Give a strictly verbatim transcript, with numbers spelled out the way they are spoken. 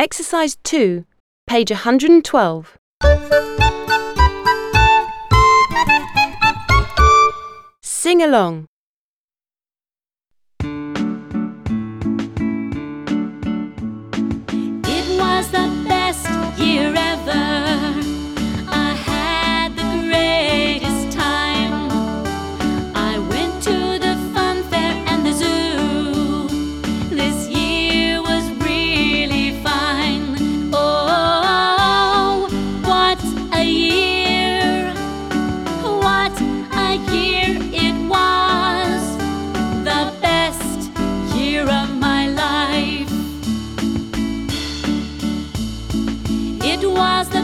Exercise two, page one hundred twelve. Sing along. It was the best year ever. I had the greatest time. I went to the fun fair and the zoo. This year was really fine. Oh, what a year! What a year it was! The best year of my life. It was the